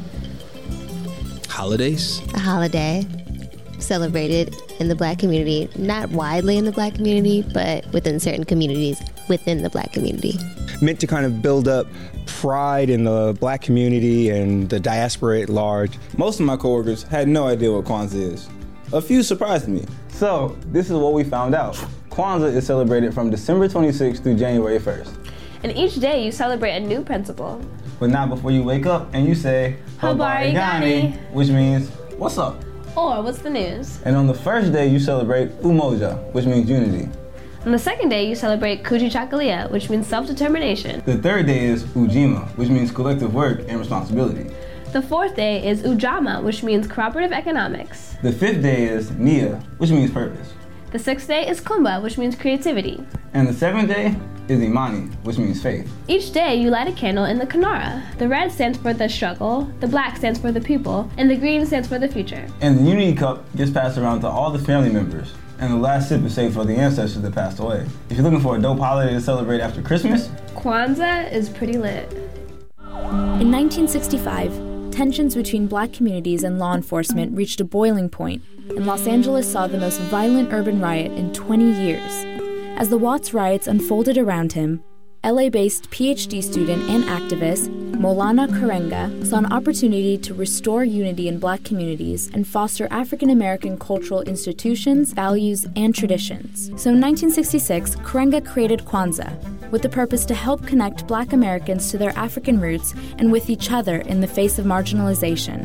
holidays. A holiday celebrated in the black community, not widely in the black community, but within certain communities within the black community. Meant to kind of build up pride in the black community and the diaspora at large. Most of my coworkers had no idea what Kwanzaa is. A few surprised me. So, this is what we found out. Kwanzaa is celebrated from December twenty-sixth through January first. And each day you celebrate a new principle. But not before you wake up and you say, Habari Gani, which means, what's up? Or what's the news? And on the first day you celebrate Umoja, which means unity. On the second day you celebrate Kujichagulia, which means self-determination. The third day is Ujima, which means collective work and responsibility. The fourth day is Ujama, which means cooperative economics. The fifth day is Nia, which means purpose. The sixth day is Kumba, which means creativity. And the seventh day is Imani, which means faith. Each day you light a candle in the Kinara. The red stands for the struggle, the black stands for the people, and the green stands for the future. And the Unity Cup gets passed around to all the family members. And the last sip is saved for the ancestors that passed away. If you're looking for a dope holiday to celebrate after Christmas, Kwanzaa is pretty lit. In nineteen sixty-five, tensions between black communities and law enforcement reached a boiling point, and Los Angeles saw the most violent urban riot in twenty years. As the Watts riots unfolded around him, L A-based P H D student and activist Maulana Karenga saw an opportunity to restore unity in black communities and foster African American cultural institutions, values, and traditions. So in nineteen sixty-six, Karenga created Kwanzaa, with the purpose to help connect black Americans to their African roots and with each other in the face of marginalization.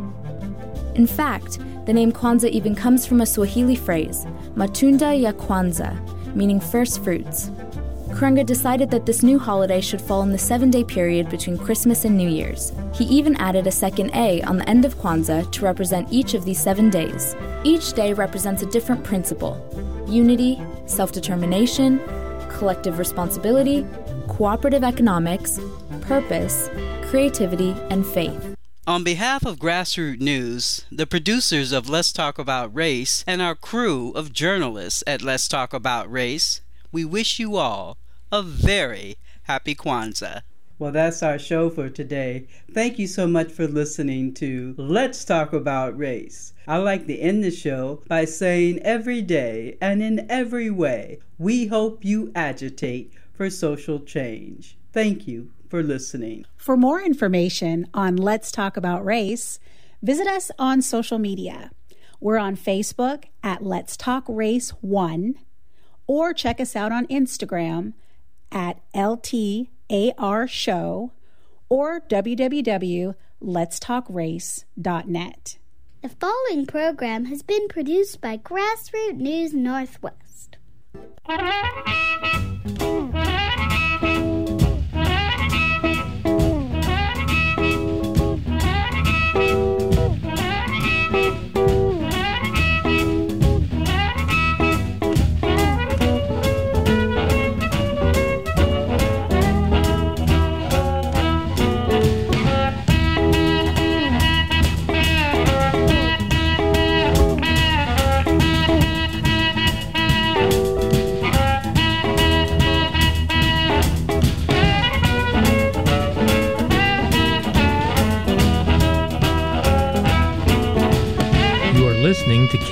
In fact, the name Kwanzaa even comes from a Swahili phrase, Matunda ya Kwanzaa, meaning first fruits. Karenga decided that this new holiday should fall in the seven-day period between Christmas and New Year's. He even added a second A on the end of Kwanzaa to represent each of these seven days. Each day represents a different principle: unity, self-determination, collective responsibility, cooperative economics, purpose, creativity, and faith. On behalf of Grassroots News, the producers of Let's Talk About Race, and our crew of journalists at Let's Talk About Race, we wish you all a very happy Kwanzaa. Well, that's our show for today. Thank you so much for listening to Let's Talk About Race. I like to end the show by saying every day and in every way, we hope you agitate for social change. Thank you for listening. For more information on Let's Talk About Race, visit us on social media. We're on Facebook at Let's Talk Race one, or check us out on Instagram at L T A R Show or w w w dot lets talk race dot net. The following program has been produced by Grassroots News Northwest.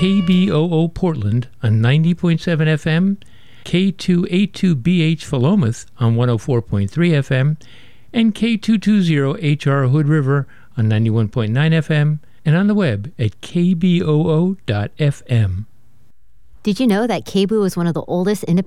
K B O O Portland on ninety point seven F M, K two eighty-two B H Philomath on one oh four point three F M, and K two twenty H R Hood River on ninety-one point nine F M, and on the web at k b o o dot f m. Did you know that K B O O is one of the oldest independent